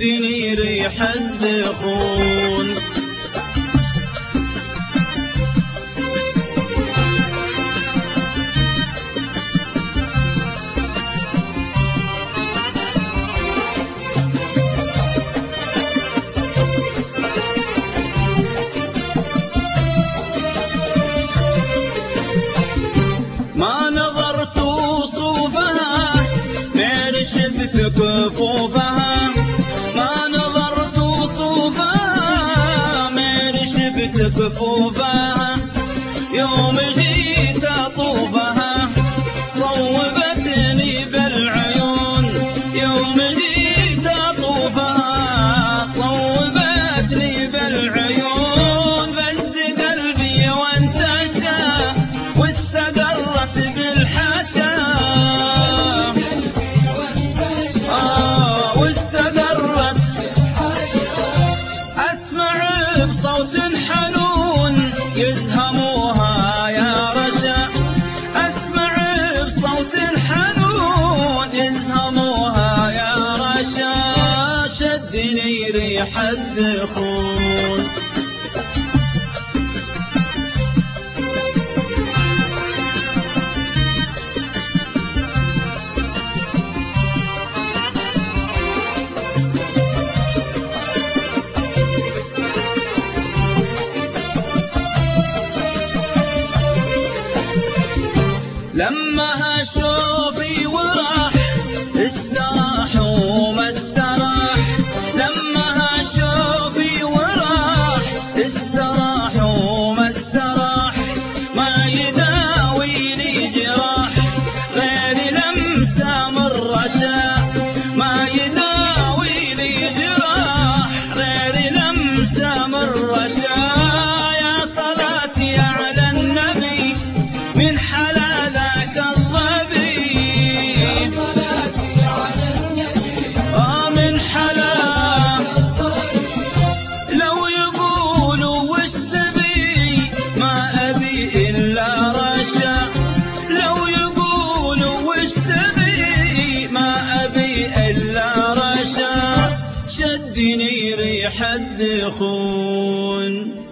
شدني ريح الدخون. ما نظرت صوفها من شفت كفوفها، ما نظرت صوفها من شفت كفوفها، يوم جيت أطوفها صوبتني بالعيون، يوم جيت أطوفها صوبتني بالعيون، فز قلبي وانتشى واستقرت بالحشا، واستقرت أسمع بصوت حنون يزهموها يا رشا، أسمع بصوت حنون يزهموها يا رشا، شدني ريح الدخون. لما شوفي وراح استراح وما استراح، لما شوفي وراح استراح وما استراح، ما يداوي لي جراح غير لمسة من رشا، ما يداوي لي جراح غير لمسة من رشا، يا صلاتي على النبي من حلا من حلا، لو يقولوا وش تبي ما أبي إلا رشا، لو يقولوا وش تبي ما أبي إلا رشا، شدني ريح الدخون.